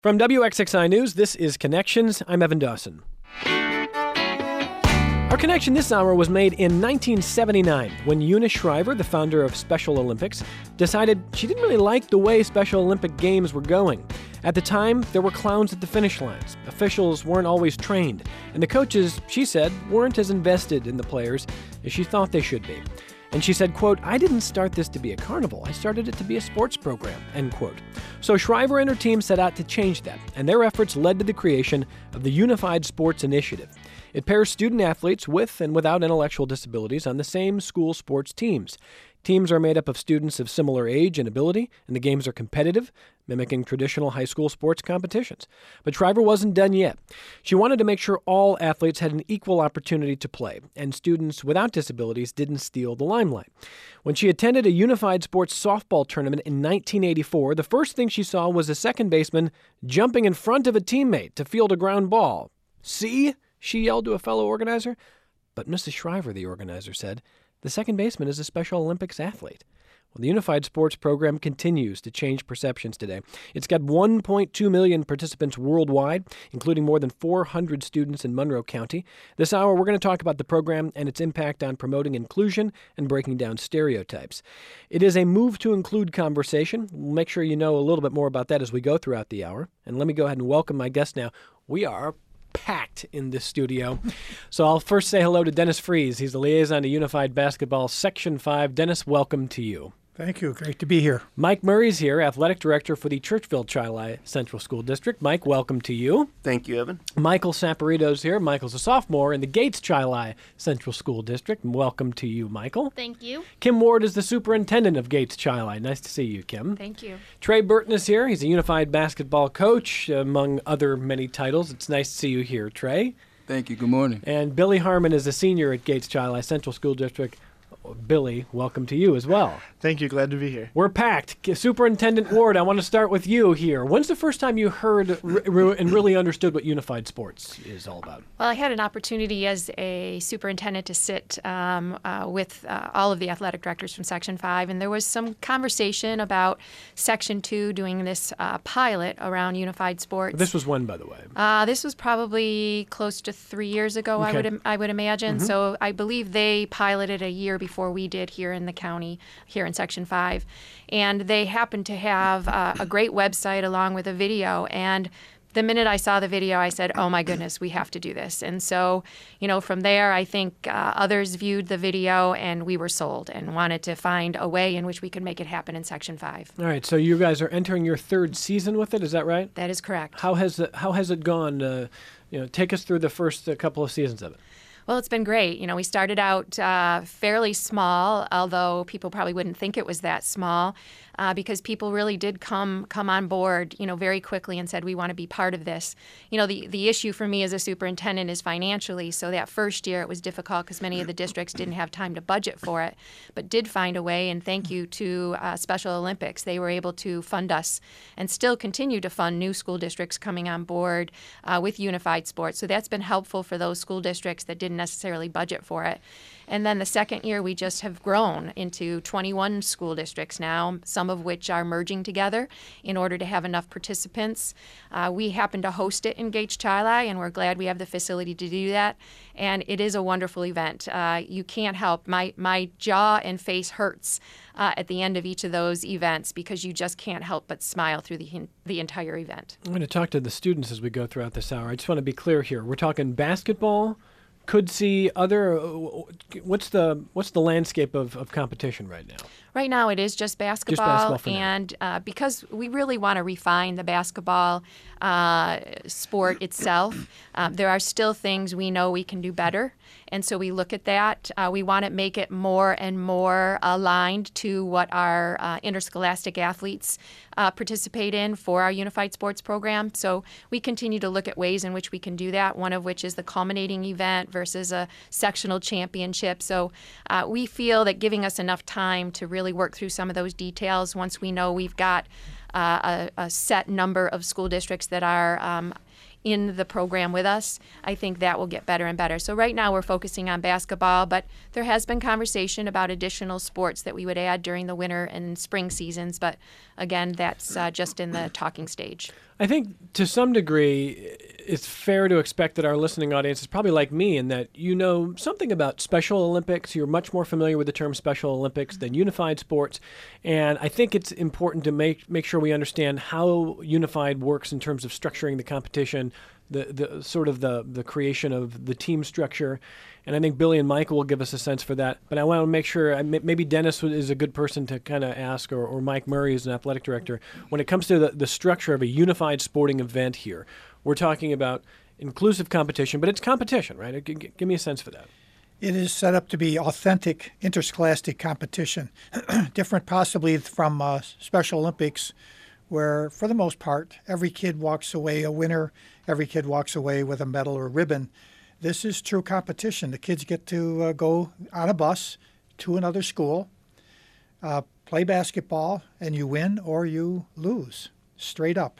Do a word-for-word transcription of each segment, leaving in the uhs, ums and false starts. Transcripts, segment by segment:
From W X X I News, this is Connections. I'm Evan Dawson. Our connection this hour was made in nineteen seventy-nine when Eunice Shriver, the founder of Special Olympics, decided she didn't really like the way Special Olympic Games were going. At the time, there were clowns at the finish lines, officials weren't always trained, and the coaches, she said, weren't as invested in the players as she thought they should be. And she said, quote, "I didn't start this to be a carnival. I started it to be a sports program," end quote. So Shriver and her team set out to change that, and their efforts led to the creation of the Unified Sports Initiative. It pairs student athletes with and without intellectual disabilities on the same school sports teams. Teams are made up of students of similar age and ability, and the games are competitive, mimicking traditional high school sports competitions. But Shriver wasn't done yet. She wanted to make sure all athletes had an equal opportunity to play, and students without disabilities didn't steal the limelight. When she attended a unified sports softball tournament in nineteen eighty-four, the first thing she saw was a second baseman jumping in front of a teammate to field a ground ball. "See?" she yelled to a fellow organizer. "But Missus Shriver," the organizer said, "the second baseman is a Special Olympics athlete." Well, the Unified Sports Program continues to change perceptions today. It's got one point two million participants worldwide, including more than four hundred students in Monroe County. This hour, we're going to talk about the program and its impact on promoting inclusion and breaking down stereotypes. It is a move to include conversation. We'll make sure you know a little bit more about that as we go throughout the hour. And let me go ahead and welcome my guest now. We are packed in this studio. So I'll first say hello to Dennis Freeze. He's the liaison to Unified Basketball Section five. Dennis, welcome to you. Thank you. Great to be here. Mike Murray's here, athletic director for the Churchville-Chili Central School District. Mike, welcome to you. Thank you, Evan. Michael Saporito's here. Michael's a sophomore in the Gates-Chili Central School District. Welcome to you, Michael. Thank you. Kim Ward is the superintendent of Gates-Chili. Nice to see you, Kim. Thank you. Trey Burton is here. He's a unified basketball coach, among other many titles. It's nice to see you here, Trey. Thank you. Good morning. And Billy Harmon is a senior at Gates-Chili Central School District. Billy, welcome to you as well. Thank you. Glad to be here. We're packed. Superintendent Ward, I want to start with you here. When's the first time you heard re- and really understood what unified sports is all about? Well, I had an opportunity as a superintendent to sit um, uh, with uh, all of the athletic directors from Section five, and there was some conversation about Section two doing this uh, pilot around unified sports. This was when, by the way? Uh, this was probably close to three years ago, Okay. I would I would imagine. Mm-hmm. So I believe they piloted a year before we did here in the county, here in Section five. And they happened to have uh, a great website along with a video. And the minute I saw the video, I said, oh, my goodness, we have to do this. And so, you know, from there, I think uh, others viewed the video and we were sold and wanted to find a way in which we could make it happen in Section five. All right, so you guys are entering your third season with it, is that right? That is correct. How has it, how has it gone? Uh, you know, take us through the first uh, couple of seasons of it. Well, it's been great. You know, we started out uh, fairly small, although people probably wouldn't think it was that small, uh, because people really did come come on board, you know, very quickly and said, we want to be part of this. You know, the, the issue for me as a superintendent is financially. So that first year it was difficult because many of the districts didn't have time to budget for it, but did find a way. And thank you to uh, Special Olympics. They were able to fund us and still continue to fund new school districts coming on board uh, with unified sports. So that's been helpful for those school districts that didn't necessarily budget for it. And then the second year, we just have grown into twenty-one school districts now, some of which are merging together in order to have enough participants. Uh, we happen to host it in Gates-Chili, and we're glad we have the facility to do that. And it is a wonderful event. Uh, you can't help. My, my jaw and face hurts uh, at the end of each of those events because you just can't help but smile through the, the entire event. I'm going to talk to the students as we go throughout this hour. I just want to be clear here. We're talking basketball, could see other. What's the what's the landscape of, of competition right now? Right now, it is just basketball, just basketball for now. And uh, because we really want to refine the basketball uh, sport itself, um, there are still things we know we can do better, and so we look at that. Uh, we want to make it more and more aligned to what our uh, interscholastic athletes uh, participate in for our unified sports program. So we continue to look at ways in which we can do that. One of which is the culminating event versus a sectional championship. So uh, we feel that giving us enough time to really work through some of those details once we know we've got uh, a, a set number of school districts that are um, in the program with us, I think that will get better and better. So right now we're focusing on basketball, but there has been conversation about additional sports that we would add during the winter and spring seasons. But again, that's uh, just in the talking stage. I think to some degree, it's fair to expect that our listening audience is probably like me in that you know something about Special Olympics. You're much more familiar with the term Special Olympics than unified sports. And I think it's important to make make sure we understand how unified works in terms of structuring the competition, the, the sort of the, the creation of the team structure. And I think Billy and Michael will give us a sense for that. But I want to make sure, maybe Dennis is a good person to kind of ask, or, or Mike Murray is an athletic director. When it comes to the, the structure of a unified sporting event here, we're talking about inclusive competition, but it's competition, right? G- g- give me a sense for that. It is set up to be authentic interscholastic competition, different possibly from uh, Special Olympics, where for the most part, every kid walks away a winner, every kid walks away with a medal or ribbon. This is true competition. The kids get to uh, go on a bus to another school, uh, play basketball, and you win or you lose, straight up.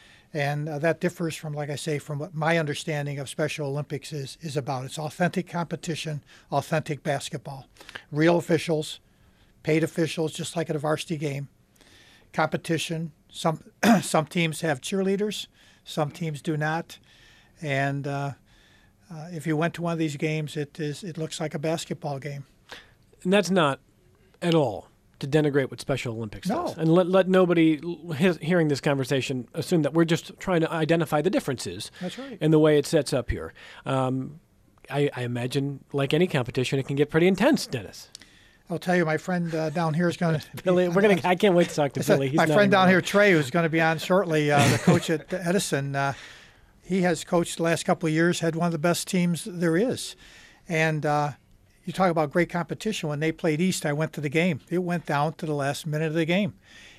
And uh, that differs from, like I say, from what my understanding of Special Olympics is, is about. It's authentic competition, authentic basketball. Real officials, paid officials, just like at a varsity game. Competition. Some, some teams have cheerleaders, some teams do not. And uh, Uh, if you went to one of these games, it is it looks like a basketball game. And that's not at all to denigrate what Special Olympics No. does. And let, let nobody he- hearing this conversation assume that we're just trying to identify the differences. That's right. In the way it sets up here. Um, I, I imagine, like any competition, it can get pretty intense, Dennis. I'll tell you, my friend uh, down here is going to. Billy, we're gonna. I can't wait to talk to Billy. He's my not friend down around. here, Trey, who's going to be on shortly, uh, the coach at Edison. Uh, he has coached the last couple of years, had one of the best teams there is, and uh, you talk about great competition. When they played East, I went to the game. It went down to the last minute of the game.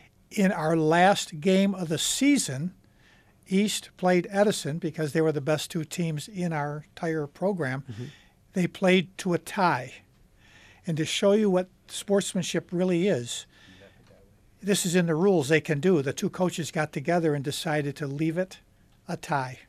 In our last game of the season, East played Edison because they were the best two teams in our entire program. Mm-hmm. They played to a tie. And to show you what sportsmanship really is, this is in the rules they can do. The two coaches got together and decided to leave it a tie.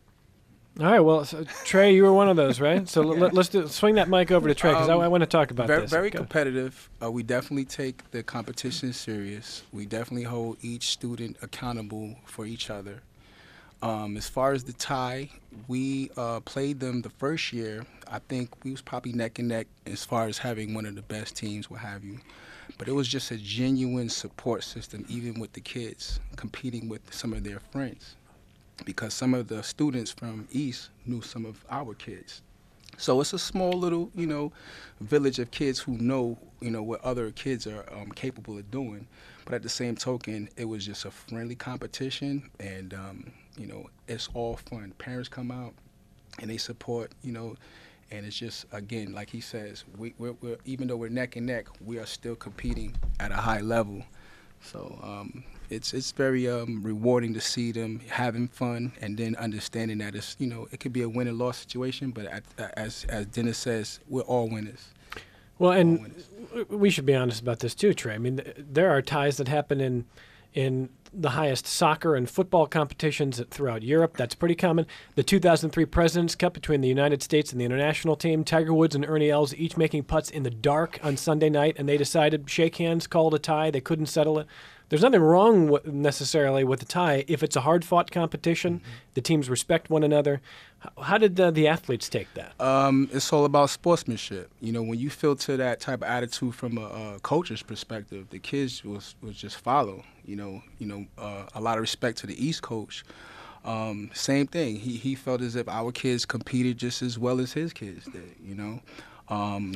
All right, well, so, Trey, you were one of those, right? So yeah. let, let's do, swing that mic over to Trey, because um, I, I want to talk about very, this. Very Go. competitive. Uh, we definitely take the competition serious. We definitely hold each student accountable for each other. Um, as far as the tie, we uh, played them the first year. I think we was probably neck and neck as far as having one of the best teams, what have you. But it was just a genuine support system, even with the kids competing with some of their friends, because some of the students from East knew some of our kids. So it's a small little, you know, village of kids who know, you know, what other kids are um, capable of doing. But at the same token, it was just a friendly competition, and um, you know, it's all fun. Parents come out and they support, you know, and it's just, again, like he says, we, we're, we're even though we're neck and neck, we are still competing at a high level. So um, it's it's very um, rewarding to see them having fun, and then understanding that it's, you know, it could be a win and loss situation, but at, as as Dennis says, we're all winners. Well, and we should be honest about this too, Trey. I mean, there are ties that happen in in the highest soccer and football competitions throughout Europe. That's pretty common. The two thousand three President's Cup between the United States and the international team, Tiger Woods and Ernie Els each making putts in the dark on Sunday night, and they decided, shake hands, called a tie. They couldn't settle it. There's nothing wrong with, necessarily with the tie if it's a hard-fought competition. Mm-hmm. The teams respect one another. How, how did the, the athletes take that? Um, it's all about sportsmanship. You know, when you filter that type of attitude from a, a coach's perspective, the kids will will just follow. You know, you know, uh, a lot of respect to the East coach. Um, same thing. He he felt as if our kids competed just as well as his kids did. You know, um,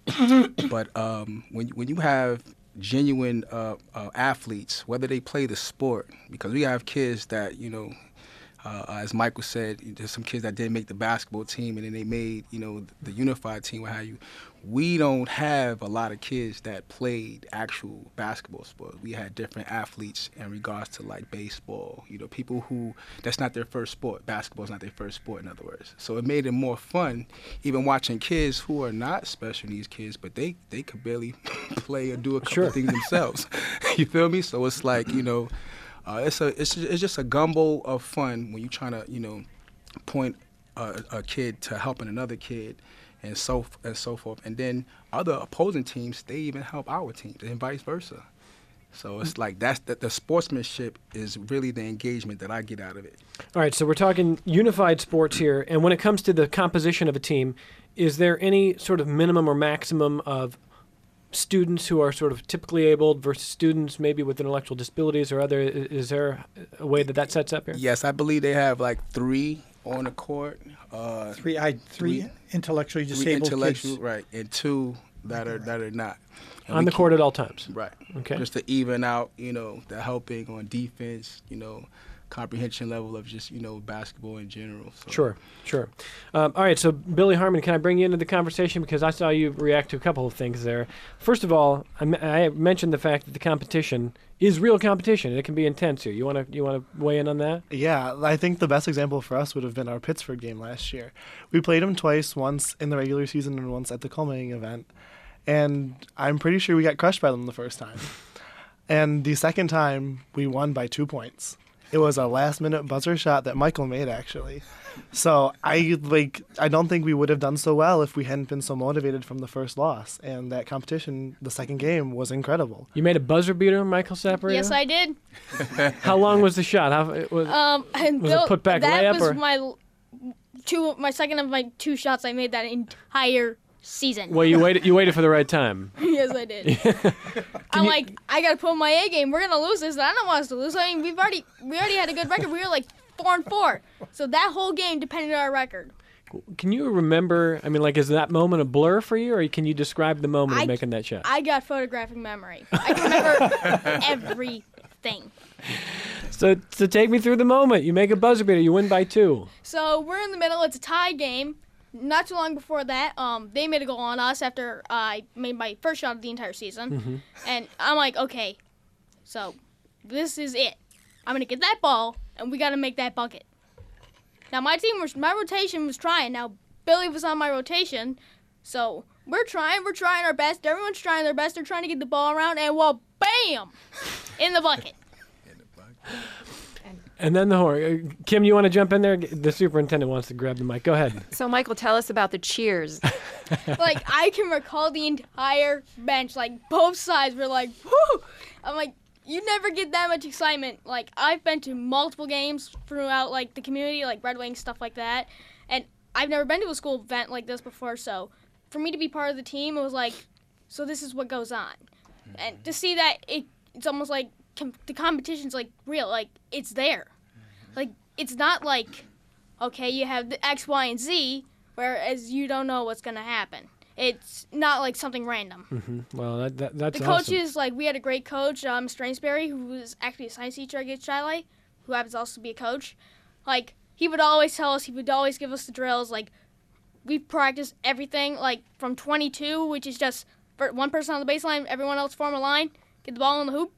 but um, when when you have genuine uh, uh, athletes, whether they play the sport, because we have kids that, you know, uh, as Michael said, there's some kids that didn't make the basketball team, and then they made, you know, the unified team, what have you. We don't have a lot of kids that played actual basketball sports. We had different athletes in regards to, like, baseball, you know, people who, that's not their first sport. Basketball's not their first sport, in other words. So it made it more fun, even watching kids who are not special needs kids, but they, they could barely play or do a couple sure. of things themselves. You feel me? So it's like, you know, Uh, it's a it's it's just a gumbo of fun when you're trying to you know point a, a kid to helping another kid, and so and so forth. And then other opposing teams, they even help our teams, and vice versa. So it's like that's the, the sportsmanship is really the engagement that I get out of it. All right, so we're talking unified sports here, and when it comes to the composition of a team, is there any sort of minimum or maximum of students who are sort of typically abled versus students maybe with intellectual disabilities or other? Is there a way that that sets up here? Yes, I believe they have like three on the court. Uh, Three, I, three, three intellectually three disabled intellectual, kids. right, and two that are that are not. And On we the keep- court at all times? Right. Okay. Just to even out, you know, the helping on defense, you know, comprehension level of just, you know, basketball in general. So. Sure, sure. Um, all right, so Billy Harmon, can I bring you into the conversation because I saw you react to a couple of things there. First of all, I, m- I mentioned the fact that the competition is real competition. It can be intense here. You want to you want to weigh in on that? Yeah, I think the best example for us would have been our Pittsford game last year. We played them twice, once in the regular season and once at the culminating event. And I'm pretty sure we got crushed by them the first time. And the second time, we won by two points. It was a last-minute buzzer shot that Michael made, actually. So I like I don't think we would have done so well if we hadn't been so motivated from the first loss. And that competition, the second game, was incredible. You made a buzzer beater, Michael Saporito? Yes, I did. How long was the shot? How it was? Um, and Was it tho- put back that layup was or- my l- two, my second of my two shots I made that entire season. Well, you waited. You waited for the right time. Yes, I did. I'm you- like, I gotta put my A game. We're gonna lose this. And I don't want us to lose. I mean, we've already, we already had a good record. We were like four and four. So that whole game depended on our record. Can you remember? I mean, like, is that moment a blur for you, or can you describe the moment I- of making that shot? I got photographic memory. I can remember everything. So, so take me through the moment. You make a buzzer beater. You win by two. So we're in the middle. It's a tie game. Not too long before that, um, they made a goal on us after I made my first shot of the entire season. And I'm like, okay, so this is it. I'm going to get that ball, and we got to make that bucket. Now, my team, was my rotation was trying. Now, Billy was on my rotation, so we're trying. We're trying our best. Everyone's trying their best. They're trying to get the ball around, and, well, bam, in the bucket. And then the horn. Uh, Kim, you want to jump in there? The superintendent wants to grab the mic. Go ahead. So, Michael, tell us about the cheers. Like, I can recall the entire bench, like, both sides were like, whoo! I'm like, you never get that much excitement. Like, I've been to multiple games throughout, like, the community, like Red Wings, stuff like that, and I've never been to a school event like this before, so for me to be part of the team, it was like, so this is what goes on. And to see that, it it's almost like com- the competition's, like, real. Like, it's there. Like, it's not like, okay, you have the X, Y, and Z, whereas you don't know what's going to happen. It's not like something random. Mm-hmm. Well, that, that, that's The awesome. coaches, like, we had a great coach, um, Strainsbury, who was actually a science teacher at Gates Chi-Li, who happens to also be a coach. Like, he would always tell us, he would always give us the drills. Like, we practiced everything, like, from twenty-two, which is just for one person on the baseline, everyone else form a line, get the ball in the hoop.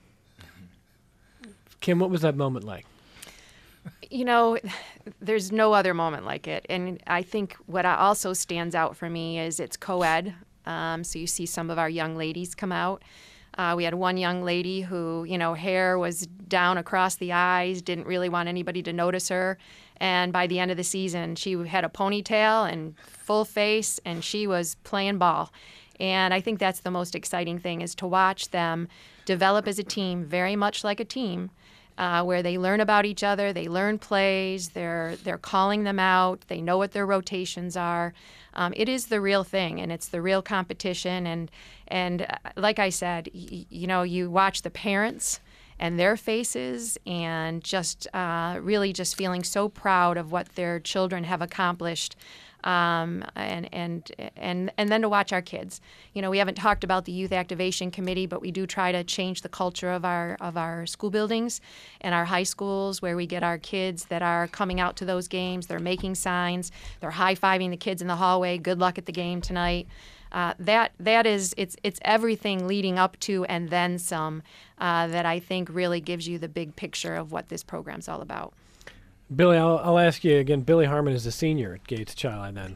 Kim, what was that moment like? You know, there's no other moment like it. And I think what also stands out for me is it's co-ed. Um, so you see some of our young ladies come out. Uh, we had one young lady who, you know, hair was down across the eyes, didn't really want anybody to notice her. And by the end of the season, she had a ponytail and full face, and she was playing ball. And I think that's the most exciting thing, is to watch them develop as a team, very much like a team, uh, where they learn about each other, they learn plays, they're they're calling them out, they know what their rotations are. Um, it is the real thing, and it's the real competition. And and uh, like I said, y- you know, you watch the parents and their faces, and just uh, really just feeling so proud of what their children have accomplished. Um, and and and and then to watch our kids. You know, we haven't talked about the Youth Activation Committee, but we do try to change the culture of our of our school buildings and our high schools, where we get our kids that are coming out to those games. They're making signs. They're high-fiving the kids in the hallway. Good luck at the game tonight. Uh, that that is it's it's everything leading up to and then some uh, that I think really gives you the big picture of what this program's all about. Billy, I'll, I'll ask you again. Billy Harmon is a senior at Gates Chi-Li then.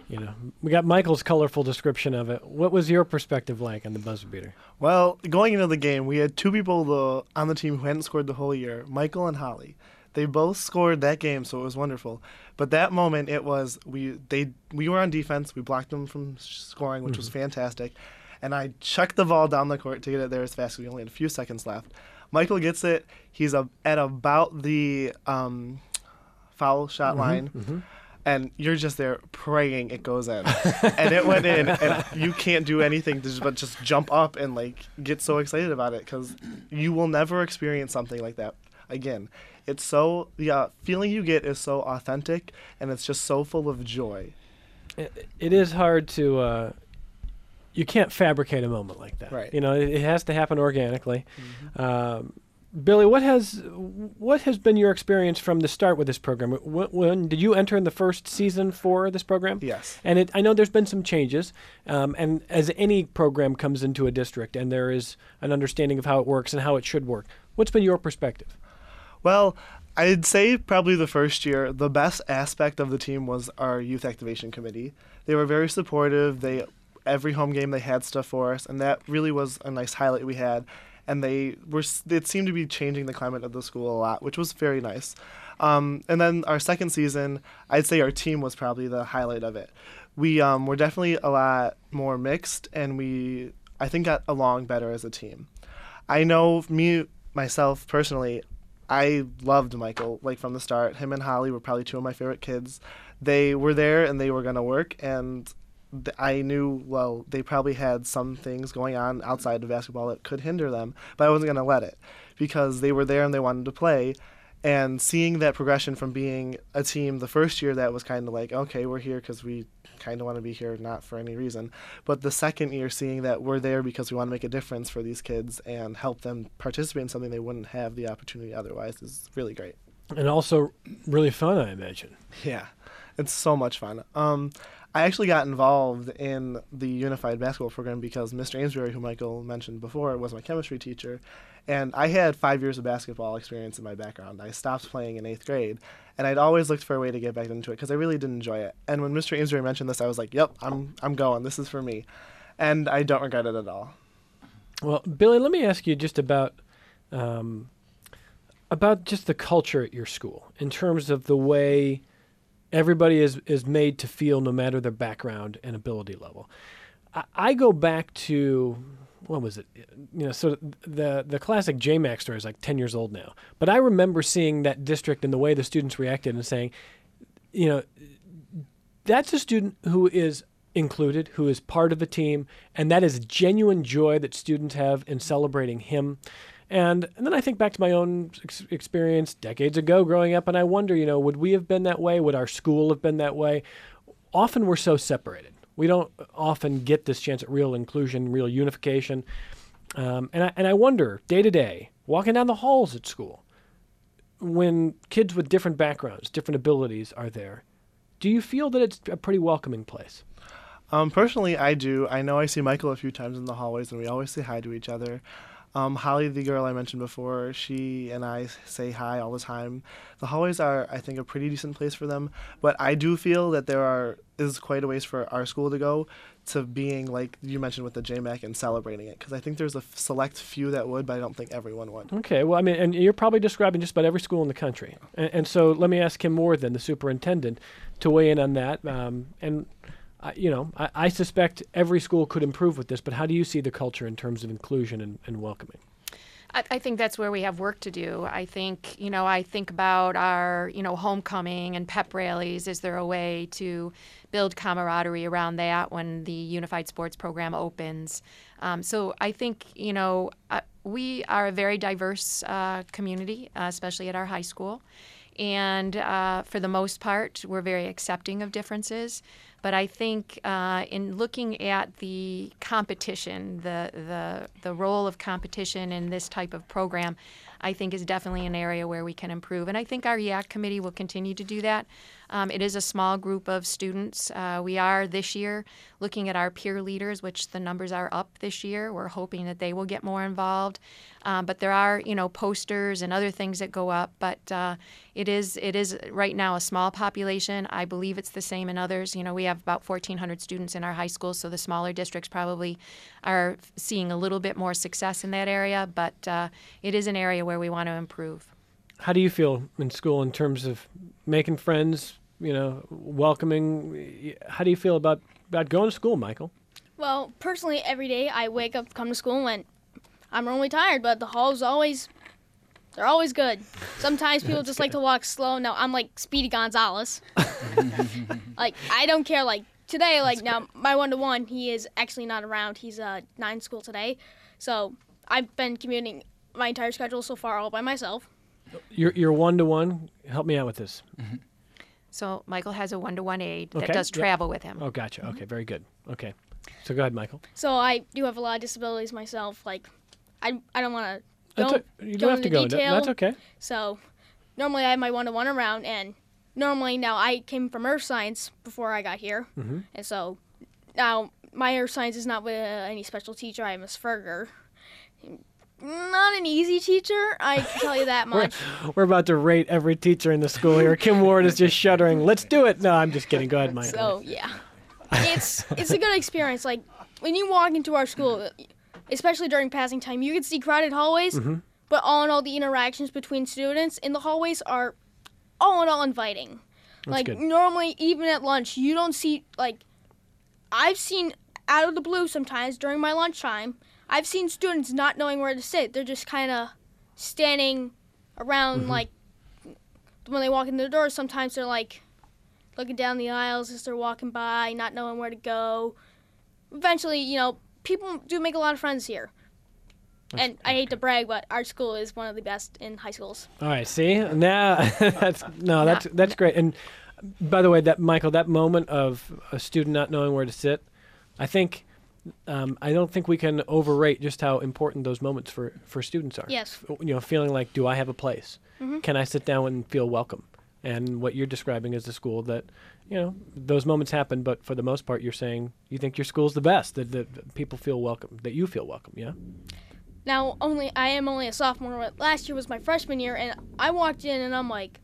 You know, we got Michael's colorful description of it. What was your perspective like on the buzzer beater? Well, going into the game, we had two people the, on the team who hadn't scored the whole year, Michael and Holly. They both scored that game, so it was wonderful. But that moment, it was we they we were on defense. We blocked them from scoring, which mm-hmm. was fantastic. And I chucked the ball down the court to get it there as fast as we only had a few seconds left. Michael gets it. He's a, at about the um, foul shot mm-hmm, line. Mm-hmm. And you're just there praying it goes in. And it went in, and you can't do anything to just, but just jump up and, like, get so excited about it because you will never experience something like that again. It's so, the uh, feeling you get is so authentic, and it's just so full of joy. It, it is hard to, uh, you can't fabricate a moment like that. Right. You know, it, it has to happen organically. Mm-hmm. Um, Billy, what has what has been your experience from the start with this program? When, when did you enter in the first season for this program? Yes. And it, I know there's been some changes, um, and as any program comes into a district, and there is an understanding of how it works and how it should work. What's been your perspective? Well, I'd say probably the first year, the best aspect of the team was our youth activation committee. They were very supportive. They every home game they had stuff for us, and that really was a nice highlight we had. And they were it seemed to be changing the climate of the school a lot, which was very nice. Um, and then our second season, I'd say our team was probably the highlight of it. We um, were definitely a lot more mixed, and we, I think, got along better as a team. I know me, myself, personally, I loved Michael, like, from the start. Him and Holly were probably two of my favorite kids. They were there, and they were going to work, and I knew, well, they probably had some things going on outside of basketball that could hinder them, but I wasn't going to let it because they were there and they wanted to play. And seeing that progression from being a team the first year that was kind of like, okay, we're here because we kind of want to be here, not for any reason. But the second year, seeing that we're there because we want to make a difference for these kids and help them participate in something they wouldn't have the opportunity otherwise is really great. And also really fun, I imagine. Yeah, it's so much fun. Um, I actually got involved in the unified basketball program because Mister Amesbury, who Michael mentioned before, was my chemistry teacher. And I had five years of basketball experience in my background. I stopped playing in eighth grade, and I'd always looked for a way to get back into it because I really did enjoy it. And when Mister Amesbury mentioned this, I was like, yep, I'm I'm going. This is for me. And I don't regret it at all. Well, Billy, let me ask you just about um, about just the culture at your school in terms of the way everybody is, is made to feel no matter their background and ability level. I, I go back to, what was it? You know, so the the classic J MAC story is like ten years old now. But I remember seeing that district and the way the students reacted and saying, you know, that's a student who is included, who is part of the team, and that is genuine joy that students have in celebrating him. And, and then I think back to my own ex- experience decades ago growing up, and I wonder, you know, would we have been that way? Would our school have been that way? Often we're so separated. We don't often get this chance at real inclusion, real unification. Um, and, I, and I wonder, day to day, walking down the halls at school, when kids with different backgrounds, different abilities are there, do you feel that it's a pretty welcoming place? Um, personally, I do. I know I see Michael a few times in the hallways, and we always say hi to each other. Um, Holly, the girl I mentioned before, she and I say hi all the time. The hallways are, I think, a pretty decent place for them. But I do feel that there are is quite a ways for our school to go to being, like you mentioned with the J MAC, and celebrating it. Because I think there's a f- select few that would, but I don't think everyone would. Okay, well, I mean, and you're probably describing just about every school in the country. And, and so let me ask Kim Moore, then, the superintendent, to weigh in on that. Um, and, I, you know, I, I suspect every school could improve with this, but how do you see the culture in terms of inclusion and, and welcoming? I, I think that's where we have work to do. I think, you know, I think about our, you know, homecoming and pep rallies. Is there a way to build camaraderie around that when the Unified Sports Program opens? Um, so I think, you know, uh, we are a very diverse uh, community, uh, especially at our high school. And uh, for the most part, we're very accepting of differences. But I think uh, in looking at the competition, the, the the role of competition in this type of program, I think is definitely an area where we can improve. And I think our Y A C committee will continue to do that. Um, it is a small group of students. Uh, we are this year looking at our peer leaders, which the numbers are up this year. We're hoping that they will get more involved. Um, but there are, you know, posters and other things that go up. But uh, it is it is right now a small population. I believe it's the same in others. You know, we have about fourteen hundred students in our high school, so the smaller districts probably are seeing a little bit more success in that area. But uh, it is an area where we want to improve. How do you feel in school in terms of making friends, you know, welcoming? How do you feel about, about going to school, Michael? Well, personally, every day I wake up, come to school, and I'm normally tired, but the halls always, they're always good. Sometimes people just like to walk slow. No, I'm like Speedy Gonzalez. Like, I don't care. Like, today, like, now, my one-to-one, he is actually not around. He's uh, not in school today. So I've been commuting my entire schedule so far all by myself. Your your one-to-one, help me out with this. Mm-hmm. So Michael has a one-to-one aide that Okay, does yep. travel with him. Oh, gotcha. Okay, very good. Okay. So go ahead, Michael. So I do have a lot of disabilities myself. Like, I, I don't want to That's go, a, you go don't have to into go into detail. That's okay. So normally I have my one-to-one around, and normally now I came from earth science before I got here. Mm-hmm. And so now my earth science is not with uh, any special teacher. I have Miss Ferger. Not an easy teacher, I can tell you that much. We're, we're about to rate every teacher in the school here. Kim Ward is just shuddering. Let's do it. No, I'm just kidding. Go ahead, Michael. So yeah, it's it's a good experience. Like when you walk into our school, especially during passing time, you can see crowded hallways, Mm-hmm. but all in all, the interactions between students in the hallways are all in all inviting. That's like good. normally, even at lunch, you don't see like I've seen out of the blue sometimes during my lunchtime. I've seen students not knowing where to sit. They're just kind of standing around, Mm-hmm. like, when they walk in the doors, sometimes they're, like, looking down the aisles as they're walking by, not knowing where to go. Eventually, you know, people do make a lot of friends here. That's- and I hate to brag, but our school is one of the best in high schools. All right, see? Now, that's, no, that's, that's great. And by the way, that Michael, that moment of a student not knowing where to sit, I think... Um, I don't think we can overrate just how important those moments for, for students are. Yes. You know, feeling like, do I have a place? Mm-hmm. Can I sit down and feel welcome? And what you're describing is a school that, you know, those moments happen, but for the most part, you're saying you think your school's the best, that, that people feel welcome, that you feel welcome, yeah? Now, only I am only a sophomore, but last year was my freshman year, and I walked in and I'm like,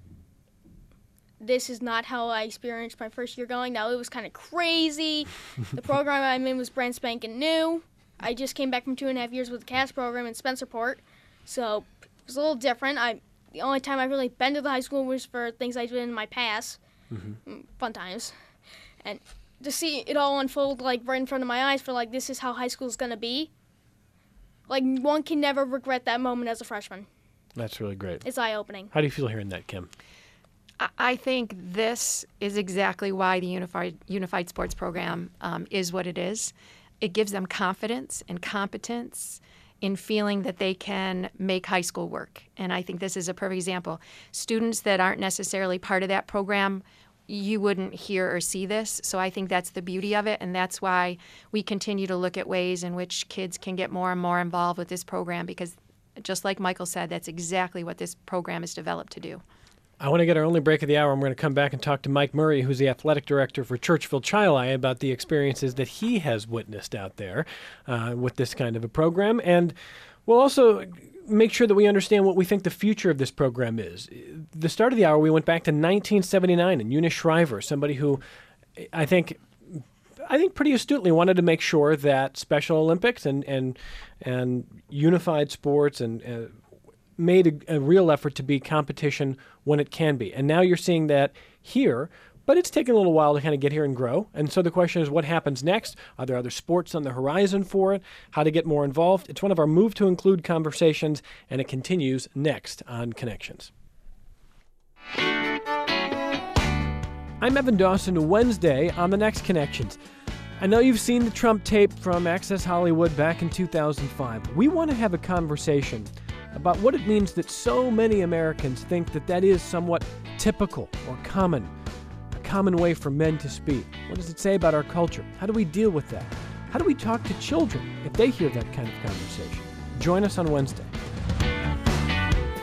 this is not how I experienced my first year going. Now, it was kind of crazy. The program I'm in was brand spanking new. I just came back from two and a half years with the C A S program in Spencerport, so it was a little different. I The only time I've really been to the high school was for things I did in my past. Mm-hmm. Fun times. And to see it all unfold, like, right in front of my eyes for, like, this is how high school is going to be, like, one can never regret that moment as a freshman. That's really great. It's eye-opening. How do you feel hearing that, Kim? I- I think this is exactly why the Unified Unified Sports Program um, is what it is. It gives them confidence and competence in feeling that they can make high school work. And I think this is a perfect example. Students that aren't necessarily part of that program, you wouldn't hear or see this. So I think that's the beauty of it, and that's why we continue to look at ways in which kids can get more and more involved with this program, because just like Michael said, that's exactly what this program is developed to do. I want to get our only break of the hour. I'm going to come back and talk to Mike Murray, who's the athletic director for Churchville Chili, about the experiences that he has witnessed out there uh, with this kind of a program. And we'll also make sure that we understand what we think the future of this program is. The start of the hour, we went back to nineteen seventy-nine, and Eunice Shriver, somebody who I think I think pretty astutely wanted to make sure that Special Olympics and and, and unified sports and uh, made a, a real effort to be competition when it can be. And now you're seeing that here, but it's taken a little while to kind of get here and grow. And so the question is, what happens next? Are there other sports on the horizon for it? How to get more involved? It's one of our Move to Include conversations, and it continues next on Connections. I'm Evan Dawson. Wednesday on the next Connections. I know you've seen the Trump tape from Access Hollywood back in two thousand five. We want to have a conversation about what it means that so many Americans think that that is somewhat typical or common, a common way for men to speak. What does it say about our culture? How do we deal with that? How do we talk to children if they hear that kind of conversation? Join us on Wednesday.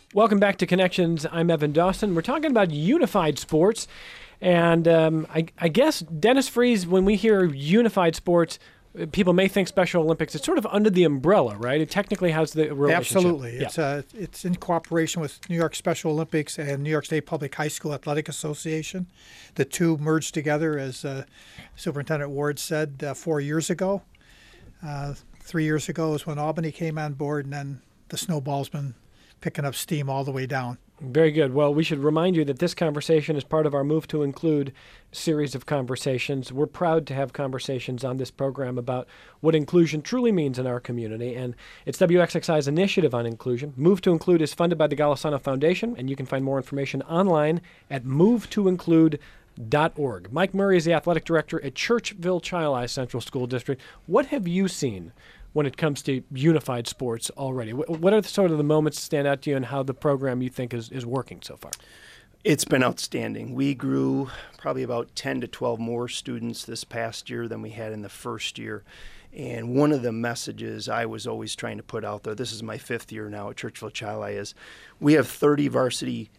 Welcome back to Connections. I'm Evan Dawson. We're talking about unified sports. And um, I, I guess, Dennis Freeze, when we hear unified sports, people may think Special Olympics. It's sort of under the umbrella, right? It technically has the relationship. Absolutely. Yeah. It's uh, it's in cooperation with New York Special Olympics and New York State Public High School Athletic Association. The two merged together, as uh, Superintendent Ward said, uh, four years ago. Uh, three years ago is when Albany came on board, and then the snowball's been picking up steam all the way down. Very good. Well, we should remind you that this conversation is part of our Move to Include series of conversations. We're proud to have conversations on this program about what inclusion truly means in our community, and it's W X X I's initiative on inclusion. Move to Include is funded by the Golisano Foundation, and you can find more information online at move to include dot org. Mike Murray is the athletic director at Churchville Chili Central School District. What have you seen when it comes to unified sports already? What are the, sort of the moments that stand out to you and how the program you think is, is working so far? It's been outstanding. We grew probably about ten to twelve more students this past year than we had in the first year. And one of the messages I was always trying to put out there, this is my fifth year now at Churchville Chili, is we have thirty varsity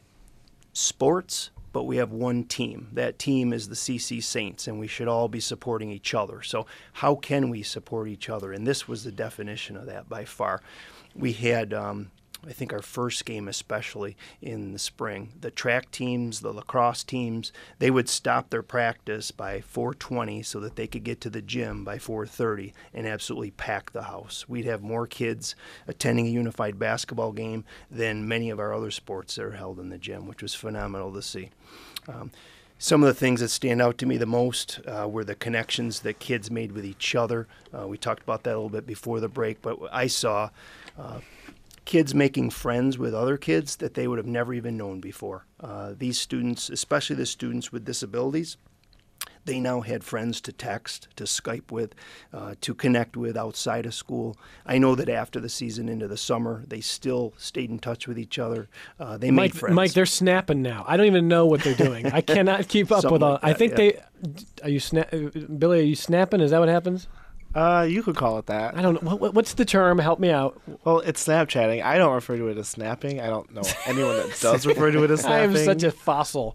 sports, but we have one team. That team is the C C Saints, and we should all be supporting each other. So how can we support each other? And this was the definition of that by far. We had, um, I think, our first game especially in the spring. The track teams, the lacrosse teams, they would stop their practice by four twenty so that they could get to the gym by four thirty and absolutely pack the house. We'd have more kids attending a unified basketball game than many of our other sports that are held in the gym, which was phenomenal to see. Um, Some of the things that stand out to me the most uh, were the connections that kids made with each other. Uh, we talked about that a little bit before the break, but I saw uh, kids making friends with other kids that they would have never even known before. Uh, these students, especially the students with disabilities, they now had friends to text, to Skype with, uh, to connect with outside of school. I know that after the season into the summer, they still stayed in touch with each other. Uh, they Mike, made friends. Mike, they're snapping now. I don't even know what they're doing. I cannot keep up Something with all. like I that, think yeah. they. Are you sna- Billy? Are you snapping? Is that what happens? Uh, you could call it that. I don't know. What, what's the term? Help me out. Well, it's Snapchatting. I don't refer to it as snapping. I don't know anyone that does refer to it as I snapping. am such a fossil.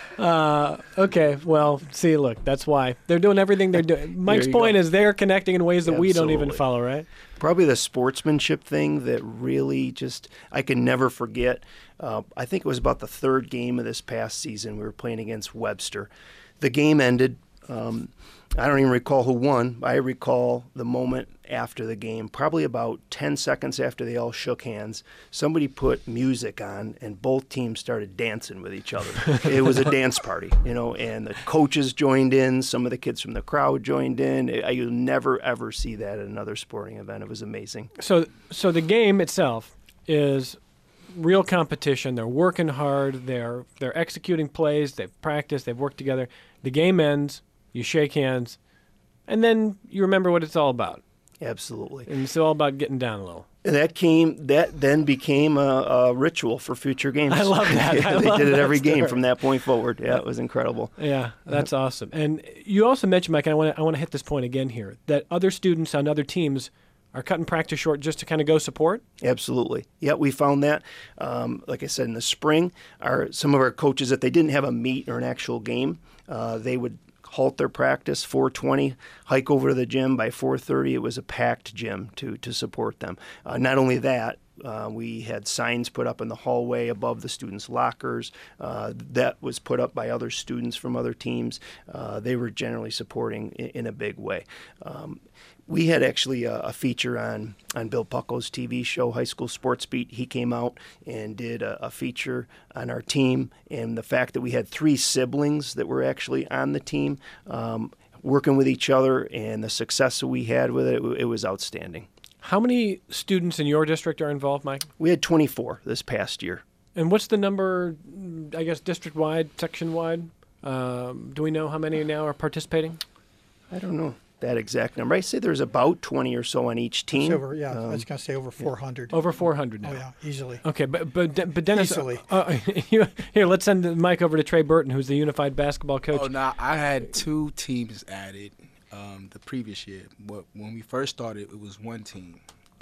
Uh, okay, well, see, look, that's why they're doing everything they're doing. Mike's you point go. is they're connecting in ways that we don't even Absolutely. follow, right? Probably the sportsmanship thing that really just, I can never forget. Uh, I think it was about the third game of this past season. We were playing against Webster. The game ended. Um, I don't even recall who won. I recall the moment after the game, probably about ten seconds after they all shook hands, somebody put music on and both teams started dancing with each other. It was a dance party, you know, and the coaches joined in. Some of the kids from the crowd joined in. I, you'll never, ever see that at another sporting event. It was amazing. So, so the game itself is real competition. They're working hard. They're they're executing plays. They've practiced. They've worked together. The game ends. You shake hands, and then you remember what it's all about. Absolutely. And it's all about getting down a little. And that came. That then became a, a ritual for future games. I love that. Yeah, I they love did it that every game story. from that point forward. Yeah, it was incredible. Yeah, that's awesome. And you also mentioned, Mike, and I want to I want to hit this point again here, that other students on other teams are cutting practice short just to kind of go support? Absolutely. Yeah, we found that. Um, like I said, in the spring, our some of our coaches, if they didn't have a meet or an actual game, uh, they would halt their practice four twenty, hike over to the gym. By four thirty, it was a packed gym to to support them. Uh, not only that, uh, we had signs put up in the hallway above the students' lockers. Uh, that was put up by other students from other teams. Uh, they were generally supporting in, in a big way. Um, We had actually a, a feature on, on Bill Pucko's T V show, High School Sports Beat. He came out and did a, a feature on our team, and the fact that we had three siblings that were actually on the team, um, working with each other, and the success that we had with it, it, it was outstanding. How many students in your district are involved, Mike? We had twenty-four this past year. And what's the number, I guess, district-wide, section-wide? Um, do we know how many now are participating? I don't know that exact number. I say there's about twenty or so on each team. It's over, yeah, I Um, was going to say over four hundred. Over four hundred now. Oh, yeah, easily. Okay, but but De- but Dennis, Easily. uh, you, here, let's send the mic over to Trey Burton, who's the unified basketball coach. Oh, no, I had two teams added um, the previous year. What, when we first started, it was one team.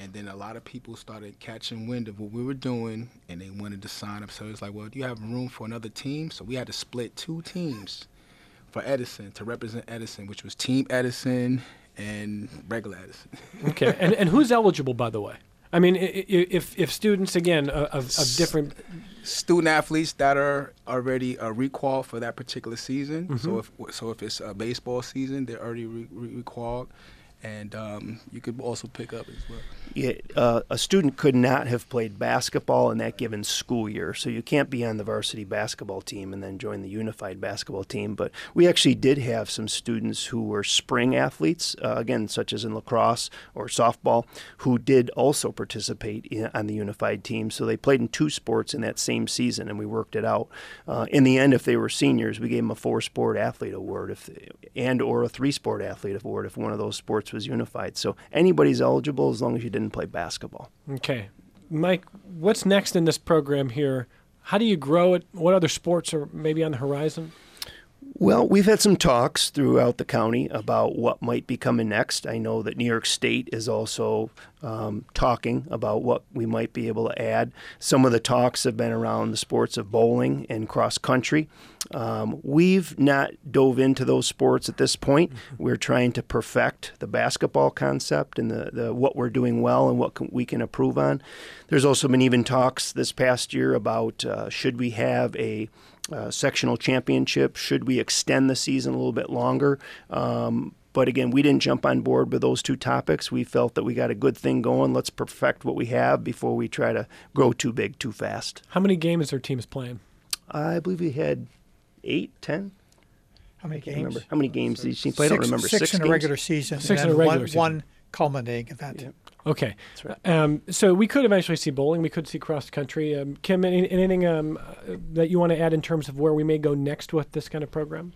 And then a lot of people started catching wind of what we were doing, and they wanted to sign up. So it's like, well, do you have room for another team? So we had to split two teams for Edison to represent Edison, which was Team Edison and regular Edison. Okay, and and who's eligible, by the way? I mean, i- i- if if students again of, of of different Student athletes that are already uh, requalified for that particular season. So if so, if it's a baseball season, they're already re- re- requalified, and um, you could also pick up as well. Yeah, uh, a student could not have played basketball in that given school year, so you can't be on the varsity basketball team and then join the unified basketball team. But we actually did have some students who were spring athletes, uh, again, such as in lacrosse or softball, who did also participate in, on the unified team. So they played in two sports in that same season, and we worked it out. Uh, in the end, if they were seniors, we gave them a four-sport athlete award, if and or a three-sport athlete award if one of those sports was unified. So anybody's eligible as long as you didn't play basketball. Okay. Mike, what's next in this program here? How do you grow it? What other sports are maybe on the horizon? Well, we've had some talks throughout the county about what might be coming next. I know that New York State is also um, talking about what we might be able to add. Some of the talks have been around the sports of bowling and cross country. Um, we've not dove into those sports at this point. We're trying to perfect the basketball concept and the, the what we're doing well and what can, we can improve on. There's also been even talks this past year about uh, should we have a Uh, sectional championship? Should we extend the season a little bit longer? Um, but again, we didn't jump on board with those two topics. We felt that we got a good thing going. Let's perfect what we have before we try to grow too big too fast. How many games are teams playing? I believe we had eight, ten. How many I can't games? remember. How many games did each team play? I don't Six- remember. Six, Six in a games? regular season. Six and in then a regular one, season. one culminating event. Yeah. Okay. That's right. Um, so we could eventually see bowling. We could see cross country. Um, Kim, any, anything um, uh, that you want to add in terms of where we may go next with this kind of program?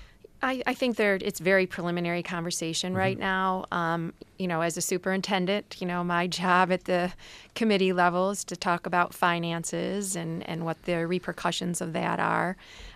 I, I think there it's very preliminary conversation right now. Um, you know, as a superintendent, you know, my job at the committee level is to talk about finances and, and what the repercussions of that are,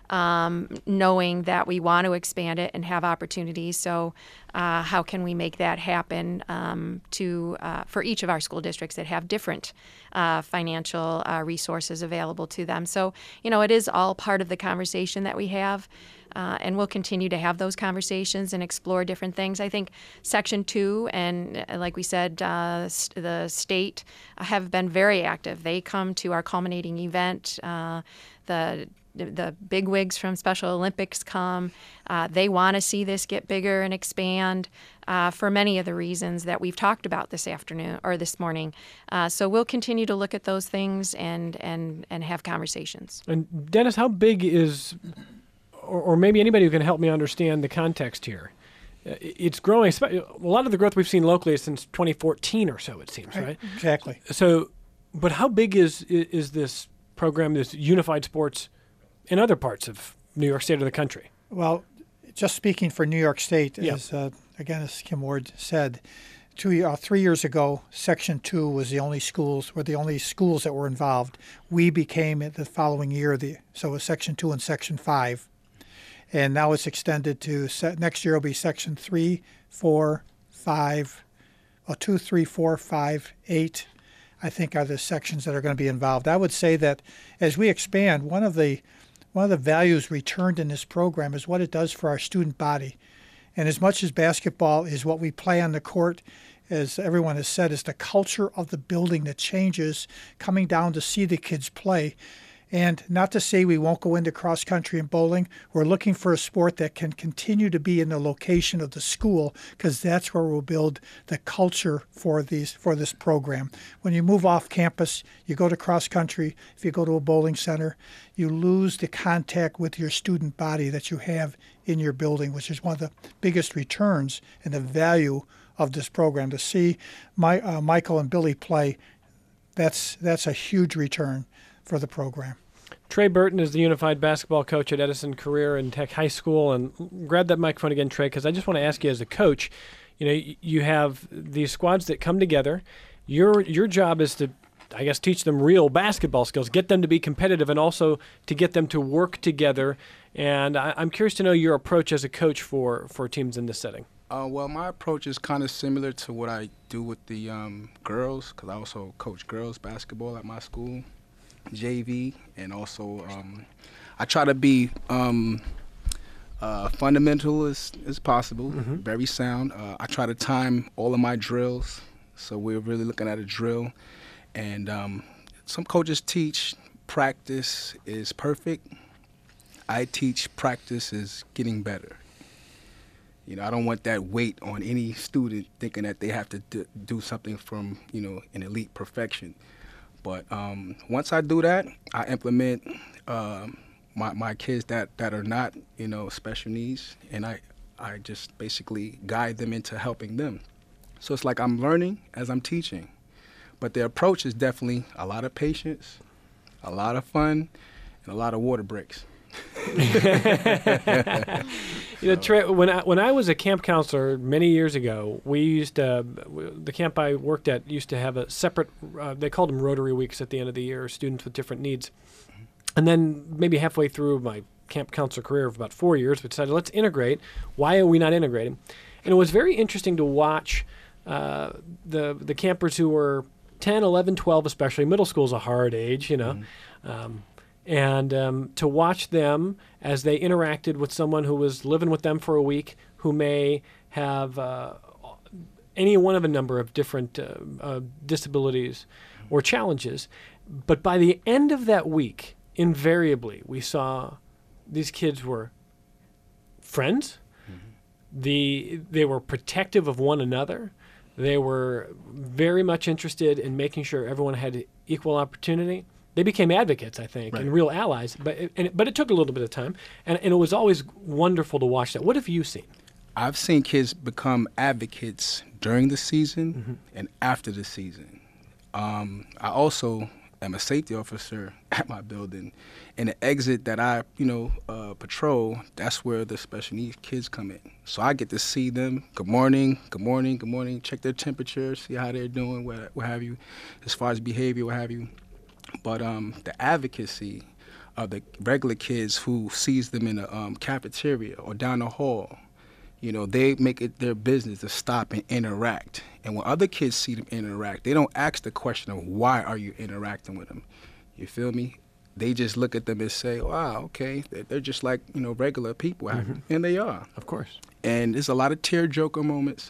um, knowing that we want to expand it and have opportunities. So uh, how can we make that happen um, to uh, for each of our school districts that have different uh, financial uh, resources available to them? So, you know, it is all part of the conversation that we have. Uh, and we'll continue to have those conversations and explore different things. I think Section two and, uh, like we said, uh, st- the state have been very active. They come to our culminating event. Uh, the the bigwigs from Special Olympics come. Uh, they want to see this get bigger and expand uh, for many of the reasons that we've talked about this afternoon or this morning. Uh, so we'll continue to look at those things and and and have conversations. And Dennis, how big is, or, or maybe anybody who can help me understand the context here? Uh, It's growing. spe- A lot of the growth we've seen locally is since twenty fourteen or so, it seems, right? Exactly. So, but how big is is, is this program, this unified sports, in other parts of New York State or the country? Well, just speaking for New York State, Yeah. as uh, again as Kim Ward said, two uh, three years ago, Section Two was the only schools were the only schools that were involved. We became it the following year the so it was Section Two and Section Five, and now it's extended to se- next year will be Section Three, Four, Five, well, two, three, four, five, eight. I think are the sections that are going to be involved. I would say that as we expand, one of the one of the values returned in this program is what it does for our student body. And as much as basketball is what we play on the court, as everyone has said, is the culture of the building that changes, coming down to see the kids play. And not to say we won't go into cross country and bowling. We're looking for a sport that can continue to be in the location of the school, because that's where we'll build the culture for these for this program. When you move off campus, you go to cross country. If you go to a bowling center, you lose the contact with your student body that you have in your building, which is one of the biggest returns and the value of this program. To see my uh, Michael and Billy play, that's that's a huge return for the program. Trey Burton is the unified basketball coach at Edison Career and Tech High School. And grab that microphone again, Trey, because I just want to ask you as a coach, you know, y- you have these squads that come together. Your your job is to, I guess, teach them real basketball skills, get them to be competitive, and also to get them to work together. And I, I'm curious to know your approach as a coach for, for teams in this setting. Uh, well, my approach is kind of similar to what I do with the um, girls, because I also coach girls basketball at my school, J V, and also um, I try to be um, uh, fundamental as, as possible, Mm-hmm. very sound. Uh, I try to time all of my drills, so we're really looking at a drill. And um, some coaches teach practice is perfect. I teach practice is getting better. You know, I don't want that weight on any student thinking that they have to d- do something from, you know, an elite perfection. But um, once I do that, I implement um, my, my kids that, that are not, you know, special needs, and I, I just basically guide them into helping them. So it's like I'm learning as I'm teaching. But the approach is definitely a lot of patience, a lot of fun, and a lot of water breaks. You know, Trey, when I, when I was a camp counselor many years ago, we used to, the camp I worked at used to have a separate, uh, they called them Rotary Weeks at the end of the year, students with different needs. And then maybe halfway through my camp counselor career of about four years, we decided, let's integrate. Why are we not integrating? And it was very interesting to watch uh, the the campers who were ten, eleven, twelve especially. Middle school is a hard age, you know. Mm-hmm. Um, and um, to watch them as they interacted with someone who was living with them for a week, who may have uh, any one of a number of different uh, uh, disabilities or challenges. But by the end of that week, invariably, we saw these kids were friends. Mm-hmm. The they were protective of one another. They were very much interested in making sure everyone had equal opportunity. They became advocates, I think, right. and real allies. But it, and it, but it took a little bit of time, and, and it was always wonderful to watch that. What have you seen? I've seen kids become advocates during the season mm-hmm. and after the season. Um, I also am a safety officer at my building, and the exit that I, you know, uh, patrol, that's where the special needs kids come in. So I get to see them. Good morning, good morning, good morning. Check their temperature, see how they're doing, what, what have you, as far as behavior, what have you. But um, the advocacy of the regular kids who sees them in a um, cafeteria or down the hall, you know, they make it their business to stop and interact. And when other kids see them interact, they don't ask the question of why are you interacting with them. You feel me? They just look at them and say, wow, okay, they're just like, you know, regular people. Mm-hmm. And they are. Of course. And there's a lot of tear-jerker moments,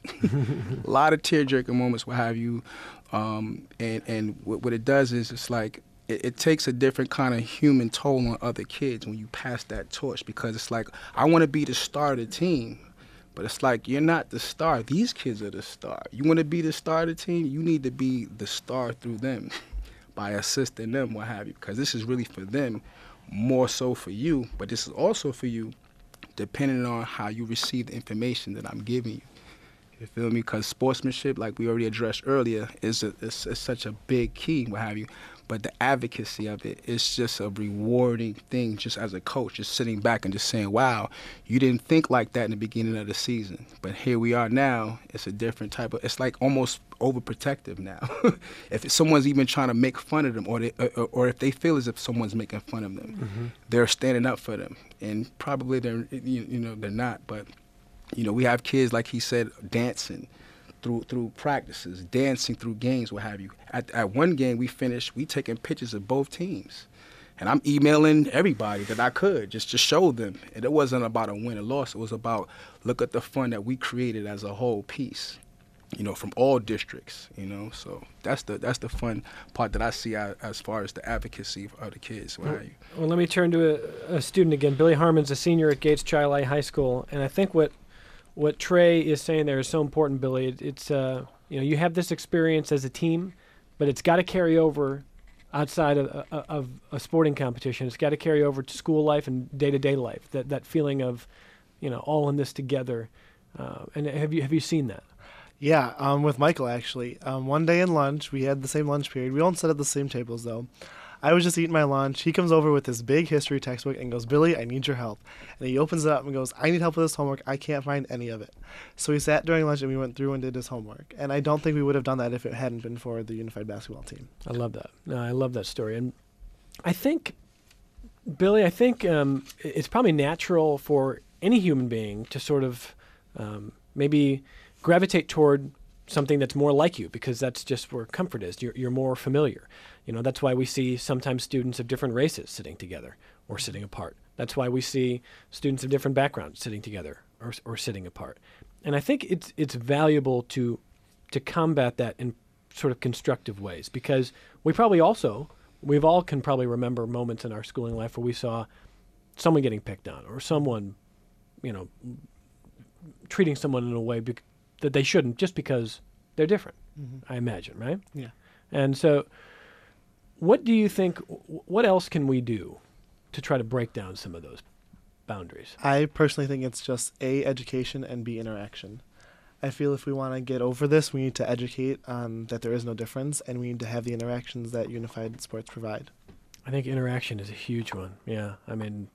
a lot of tear-jerker moments, what have you. Um, and, and what, what it does is it's like, it, it takes a different kind of human toll on other kids when you pass that torch, because it's like, I want to be the star of the team. But it's like, you're not the star. These kids are the star. You want to be the star of the team? You need to be the star through them by assisting them, what have you. Because this is really for them, more so for you. But this is also for you, depending on how you receive the information that I'm giving you. You feel me? Because sportsmanship, like we already addressed earlier, is, a, is, is such a big key, what have you. But the advocacy of it is just a rewarding thing, just as a coach, just sitting back and just saying, wow, you didn't think like that in the beginning of the season. But here we are now. It's a different type of, it's like almost overprotective now. If someone's even trying to make fun of them, or, they, or, or if they feel as if someone's making fun of them, mm-hmm. they're standing up for them. And probably they're, you, you know, they're not. But, you know, we have kids, like he said, dancing. Through through practices, dancing through games, what have you. At, at one game we finished, we taking pictures of both teams. And I'm emailing everybody that I could just to show them. And it wasn't about a win or loss. It was about, look at the fun that we created as a whole piece, you know, from all districts, you know. So that's the that's the fun part that I see as, as far as the advocacy of the kids, what well, have you. Well, let me turn to a, a student again. Billy Harmon's a senior at Gates Chi-Li High School. And I think what What Trey is saying there is so important, Billy. It, it's uh, you know, you have this experience as a team, but it's got to carry over outside of, of, of a sporting competition. It's got to carry over to school life and day-to-day life. That that feeling of, you know, all in this together. Uh, and have you have you seen that? Yeah, um, with Michael actually. Um, one day in lunch, we had the same lunch period. We don't sit at the same tables though. I was just eating my lunch. He comes over with this big history textbook and goes, Billy, I need your help. And he opens it up and goes, I need help with this homework. I can't find any of it. So we sat during lunch and we went through and did his homework. And I don't think we would have done that if it hadn't been for the unified basketball team. I love that. No, I love that story. And I think, Billy, I think um, it's probably natural for any human being to sort of um, maybe gravitate toward something that's more like you, because that's just where comfort is. You're, you're more familiar. You know, that's why we see sometimes students of different races sitting together or sitting apart. That's why we see students of different backgrounds sitting together or, or sitting apart. And I think it's it's valuable to to combat that in sort of constructive ways, because we probably also, we've all can probably remember moments in our schooling life where we saw someone getting picked on or someone, you know, treating someone in a way bec- that they shouldn't just because they're different, mm-hmm. I imagine, right? Yeah. And so what do you think, what else can we do to try to break down some of those boundaries? I personally think it's just A, education, and B, interaction. I feel if we want to get over this, we need to educate on that there is no difference, and we need to have the interactions that unified sports provide. I think interaction is a huge one. Yeah, I mean,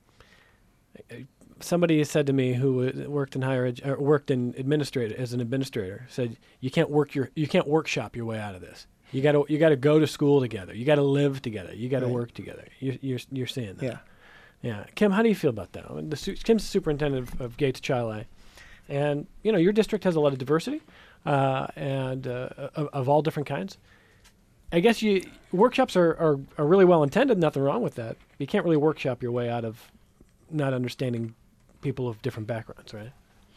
somebody said to me who worked in higher ed- or worked in administrator as an administrator said, "You can't work your you can't workshop your way out of this. You got to you got to go to school together. You got to live together. You got to Right. work together." You, you're you're saying that. Yeah. Yeah. Kim, how do you feel about that? The su- Kim's the superintendent of, of Gates Chile, and you know your district has a lot of diversity, uh, and uh, of, of all different kinds. I guess you workshops are, are, are really well intended. Nothing wrong with that. You can't really workshop your way out of not understanding people of different backgrounds, right?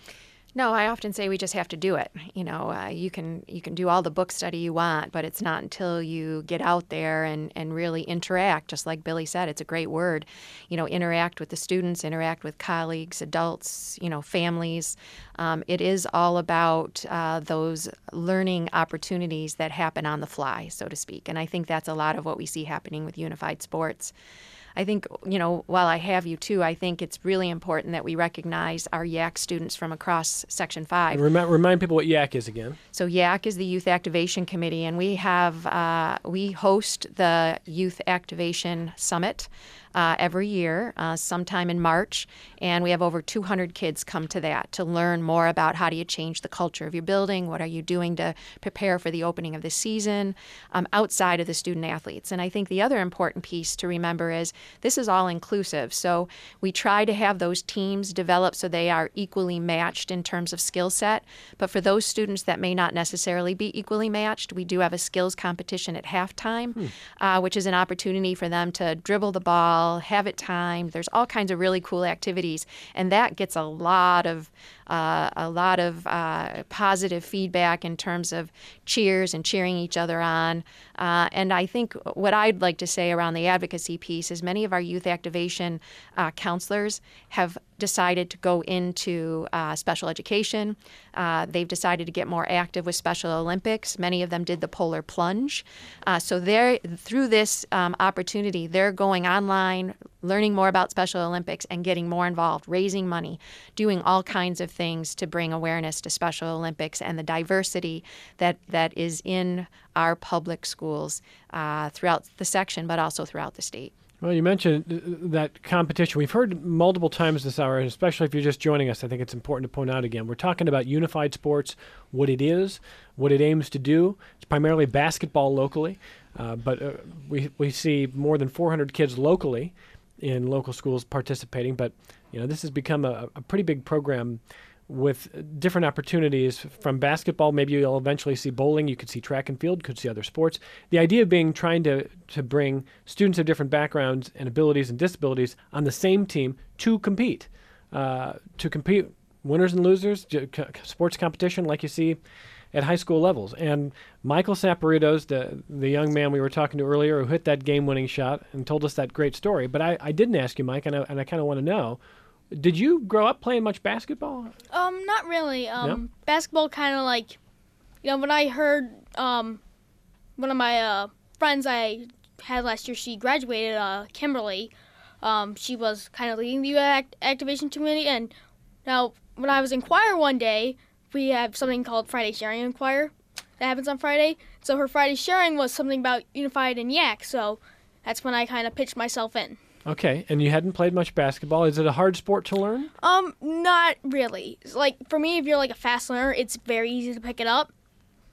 No, I often say we just have to do it. You know, uh, you can you can do all the book study you want, but it's not until you get out there and, and really interact, just like Billy said, it's a great word, you know, interact with the students, interact with colleagues, adults, you know, families. Um, it is all about uh, those learning opportunities that happen on the fly, so to speak. And I think that's a lot of what we see happening with unified sports. I think, you know, while I have you too, I think it's really important that we recognize our Y A C students from across Section five. And remind, remind people what Y A C is again. So Y A C is the Youth Activation Committee, and we have uh, we host the Youth Activation Summit uh, every year, uh, sometime in March, and we have over two hundred kids come to that to learn more about how do you change the culture of your building, what are you doing to prepare for the opening of the season, um, outside of the student athletes. And I think the other important piece to remember is this is all inclusive. So we try to have those teams develop so they are equally matched in terms of skill set. But for those students that may not necessarily be equally matched, we do have a skills competition at halftime, hmm. uh, which is an opportunity for them to dribble the ball, have it timed. There's all kinds of really cool activities, and that gets a lot of uh, a lot of uh, positive feedback in terms of cheers and cheering each other on. Uh, and I think what I'd like to say around the advocacy piece is many of our youth activation uh, counselors have decided to go into uh, special education. Uh, they've decided to get more active with Special Olympics. Many of them did the polar plunge. Uh, so they're through this um, opportunity, they're going online, learning more about Special Olympics and getting more involved, raising money, doing all kinds of things to bring awareness to Special Olympics and the diversity that, that is in our public schools uh, throughout the section, but also throughout the state. Well, you mentioned that competition. We've heard multiple times this hour, and especially if you're just joining us, I think it's important to point out again. We're talking about unified sports, what it is, what it aims to do. It's primarily basketball locally, uh, but uh, we we see more than four hundred kids locally in local schools participating. But you know, this has become a, a pretty big program with different opportunities from basketball. Maybe you'll eventually see bowling. You could see track and field, could see other sports. The idea being trying to, to bring students of different backgrounds and abilities and disabilities on the same team to compete. Uh, to compete, winners and losers, sports competition like you see at high school levels. And Michael Saparitos, the the young man we were talking to earlier who hit that game-winning shot and told us that great story. But I, I didn't ask you, Mike, and I, and I kind of want to know, did you grow up playing much basketball? Um, not really. Um, No? Basketball kind of like, you know, when I heard um, one of my uh, friends I had last year, she graduated, uh, Kimberly. Um, she was kind of leading the youth act- activation committee, and now when I was in choir one day, we have something called Friday Sharing in choir that happens on Friday. So her Friday Sharing was something about unified and Y A C, so that's when I kind of pitched myself in. Okay, and you hadn't played much basketball. Is it a hard sport to learn? Um, not really. Like, for me, if you're like a fast learner, it's very easy to pick it up.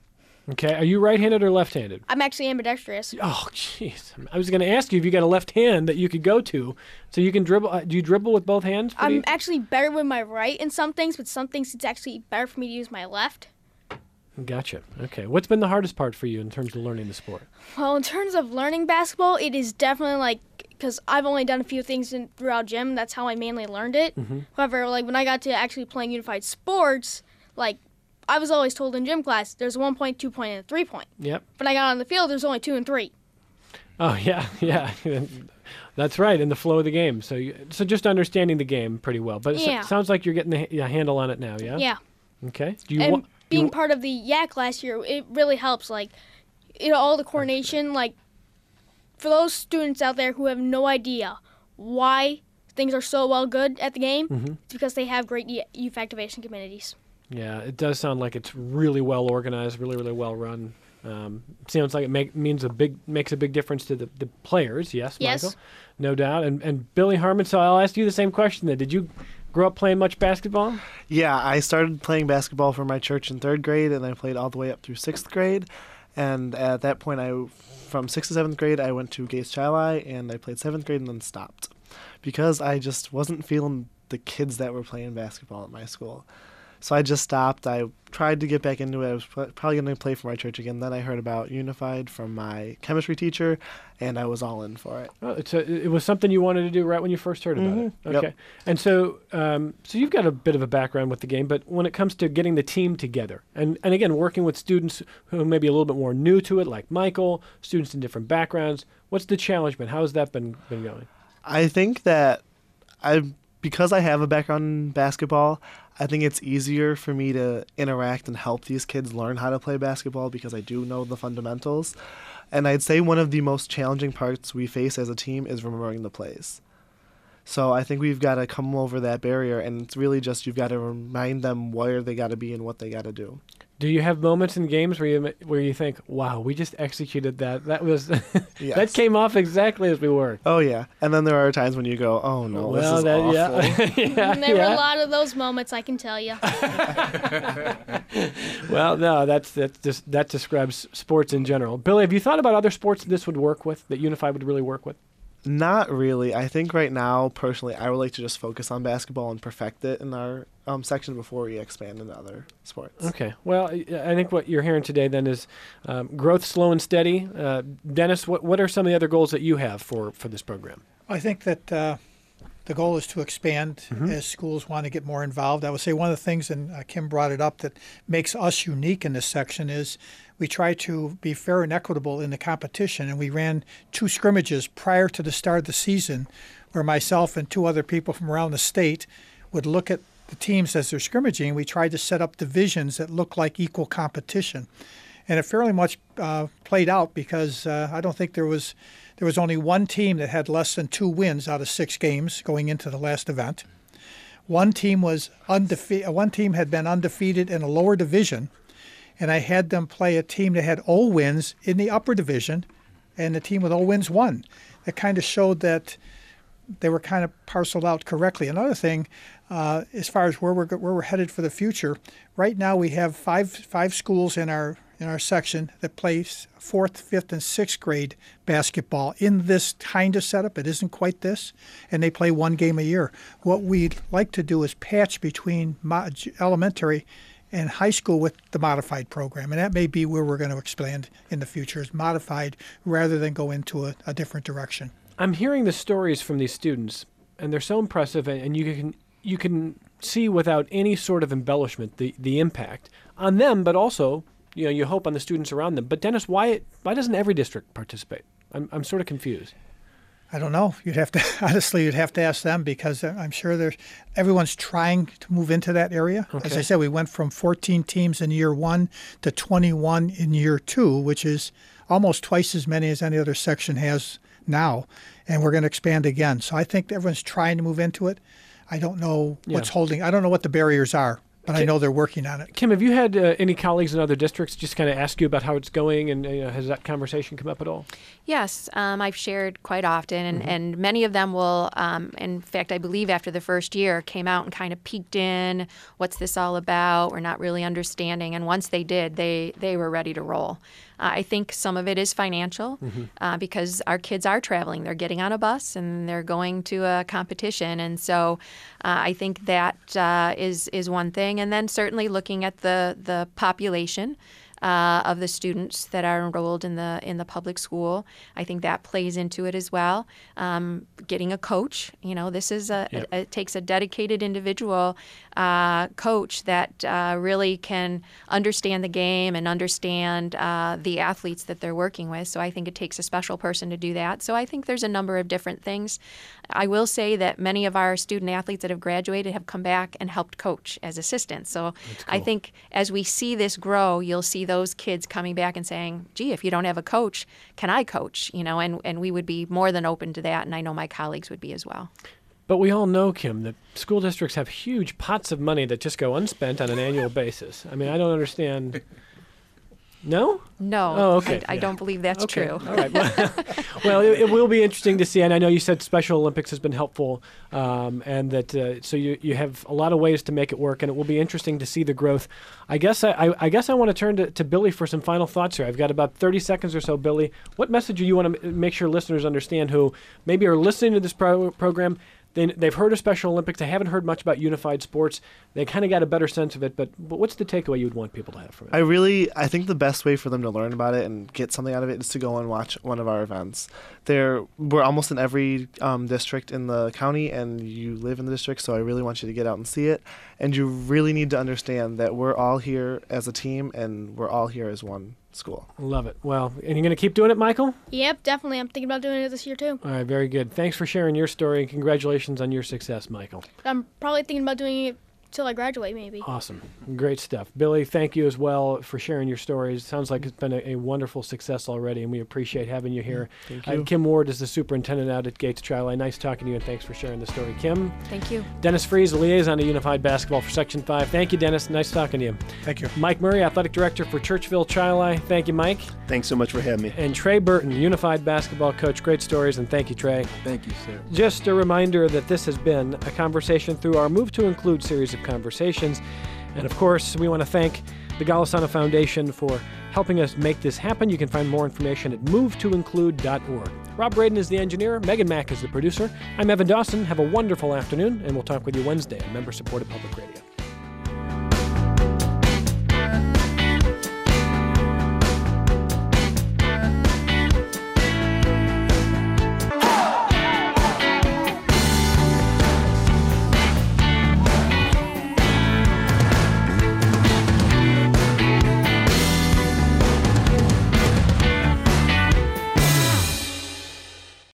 Okay. Are you right-handed or left-handed? I'm actually ambidextrous. Oh, jeez. I was going to ask you if you got a left hand that you could go to, so you can dribble. uh, Do you dribble with both hands? What do I'm you- actually better with my right in some things, but some things it's actually better for me to use my left. Gotcha. Okay. What's been the hardest part for you in terms of learning the sport? Well, in terms of learning basketball, it is definitely like, because I've only done a few things in, throughout gym. That's how I mainly learned it. Mm-hmm. However, like when I got to actually playing unified sports, like I was always told in gym class, there's a one point, two point, and a three point. Yep. When I got on the field, there's only two and three. Oh, yeah. Yeah. That's right, in the flow of the game. So you, so just understanding the game pretty well. But it s- Yeah. sounds like you're getting the ha- yeah, handle on it now, yeah? Yeah. Okay. Do you And wa- being you, part of the Y A C last year, it really helps. Like, you know, all the coordination. Like, for those students out there who have no idea why things are so well good at the game, Mhm. it's because they have great y- youth activation committees. Yeah, it does sound like it's really well organized, really, really well run. Um, sounds like it make, means a big makes a big difference to the, the players. Yes, Yes. Michael, no doubt. And and Billy Harmon. So I'll ask you the same question. Then, did you grow up playing much basketball? Yeah, I started playing basketball for my church in third grade, and I played all the way up through sixth grade. And at that point, I, from sixth to seventh grade, I went to Gates Chi-Li, and I played seventh grade and then stopped because I just wasn't feeling the kids that were playing basketball at my school. So I just stopped. I tried to get back into it. I was pr- probably going to play for my church again. Then I heard about Unified from my chemistry teacher, and I was all in for it. Oh, it's a, it was something you wanted to do right when you first heard about it. Mhm. Okay. Yep. And so, um, so you've got a bit of a background with the game, but when it comes to getting the team together, and, and again, working with students who may be a little bit more new to it, like Michael, students in different backgrounds, what's the challenge been? How has that been been going? I think that I, because I have a background in basketball, I think it's easier for me to interact and help these kids learn how to play basketball because I do know the fundamentals. And I'd say one of the most challenging parts we face as a team is remembering the plays. So I think we've got to come over that barrier, and it's really just you've got to remind them where they got to be and what they got to do. Do you have moments in games where you where you think, "Wow, we just executed that. That was that Yes. came off exactly as we were." Oh, yeah. And then there are times when you go, oh, no, well, this is that, awful. yeah, yeah, And there yeah. were a lot of those moments, I can tell you. Well, no, that's that's just that describes sports in general. Billy, have you thought about other sports that this would work with, that Unified would really work with? Not really. I think right now, personally, I would like to just focus on basketball and perfect it in our um, section before we expand into other sports. Okay. Well, I I think what you're hearing today then is um, growth slow and steady. Uh, Dennis, what what are some of the other goals that you have for, for this program? I think that uh, the goal is to expand as schools want to get more involved. I would say one of the things, and uh, Kim brought it up, that makes us unique in this section is we try to be fair and equitable in the competition. And we ran two scrimmages prior to the start of the season where myself and two other people from around the state would look at the teams as they're scrimmaging. We tried to set up divisions that look like equal competition. And it fairly much uh, played out because uh, I don't think there was there was only one team that had less than two wins out of six games going into the last event. One team was undefeated. One team had been undefeated in a lower division, and I had them play a team that had zero wins in the upper division, and the team with zero wins won. That kind of showed that they were kind of parceled out correctly. Another thing, uh, as far as where we're go- where we're headed for the future, right now we have five five schools in our in our section that play fourth, fifth, and sixth grade basketball in this kind of setup. It isn't quite this, and they play one game a year. What we'd like to do is patch between mo- elementary and high school with the modified program, and that may be where we're going to expand in the future, is modified rather than go into a, a different direction. I'm hearing the stories from these students, and they're so impressive, and, and you can you can see without any sort of embellishment the, the impact on them, but also, you know, you hope on the students around them. But Dennis, why why doesn't every district participate? I'm I'm sort of confused. I don't know. You'd have to honestly, you'd have to ask them because I'm sure there's everyone's trying to move into that area. As Okay. I said, we went from fourteen teams in year one to twenty-one in year two, which is almost twice as many as any other section has now, and we're going to expand again. So I think everyone's trying to move into it. I don't know what's Yeah. holding. I don't know what the barriers are but I know they're working on it. Kim, have you had uh, any colleagues in other districts just kind of ask you about how it's going, and uh, has that conversation come up at all? Yes, um, I've shared quite often, and, mm-hmm. and many of them will, um, in fact, I believe after the first year, came out and kind of peeked in, what's this all about? We're not really understanding. And once they did, they, they were ready to roll. Uh, I think some of it is financial mm-hmm. uh, because our kids are traveling. They're getting on a bus and they're going to a competition. And so uh, I think that uh, is, is one thing. And then certainly looking at the, the population Uh, of the students that are enrolled in the in the public school. I think that plays into it as well. Um, getting a coach, you know, this is a, yep. a it takes a dedicated individual uh, coach that uh, really can understand the game and understand uh, the athletes that they're working with. So I think it takes a special person to do that. So I think there's a number of different things. I will say that many of our student athletes that have graduated have come back and helped coach as assistants. So cool. I think as we see this grow, you'll see those kids coming back and saying, gee, if you don't have a coach, can I coach? You know, and, and we would be more than open to that, and I know my colleagues would be as well. But we all know, Kim, that school districts have huge pots of money that just go unspent on an annual basis. I mean, I don't understand. No? No. Oh, okay. I, I yeah. don't believe that's okay. true. All right. Well, well it, it will be interesting to see. And I know you said Special Olympics has been helpful, um, and that uh, so you you have a lot of ways to make it work, and it will be interesting to see the growth. I guess I, I, I guess I want to turn to, to Billy for some final thoughts here. I've got about thirty seconds or so, Billy. What message do you want to m- make sure listeners understand who maybe are listening to this pro- program? They, they've heard of Special Olympics. They haven't heard much about unified sports. They kind of got a better sense of it. But, but what's the takeaway you'd want people to have from it? I really, I think the best way for them to learn about it and get something out of it is to go and watch one of our events. There, we're almost in every um, district in the county, and you live in the district, so I really want you to get out and see it. And you really need to understand that we're all here as a team, and we're all here as one school. Love it. Well, and you're going to keep doing it, Michael? Yep, definitely. I'm thinking about doing it this year, too. All right, very good. Thanks for sharing your story, and congratulations on your success, Michael. I'm probably thinking about doing it till I graduate, maybe. Awesome. Great stuff. Billy, thank you as well for sharing your stories. Sounds like it's been a, a wonderful success already, and we appreciate having you here. Thank you. Uh, Kim Ward is the superintendent out at Gates Tri-Li. Nice talking to you, and thanks for sharing the story. Kim? Thank you. Dennis Freeze, the liaison to Unified Basketball for Section five. Thank you, Dennis. Nice talking to you. Thank you. Mike Murray, athletic director for Churchville Tri-Li. Thank you, Mike. Thanks so much for having me. And Trey Burton, Unified Basketball coach. Great stories, and thank you, Trey. Thank you, sir. Just a reminder that this has been a conversation through our Move to Include series of conversations. And of course, we want to thank the Golisano Foundation for helping us make this happen. You can find more information at move to include dot org. Rob Braden is the engineer. Megan Mack is the producer. I'm Evan Dawson. Have a wonderful afternoon, and we'll talk with you Wednesday on member-supported public radio.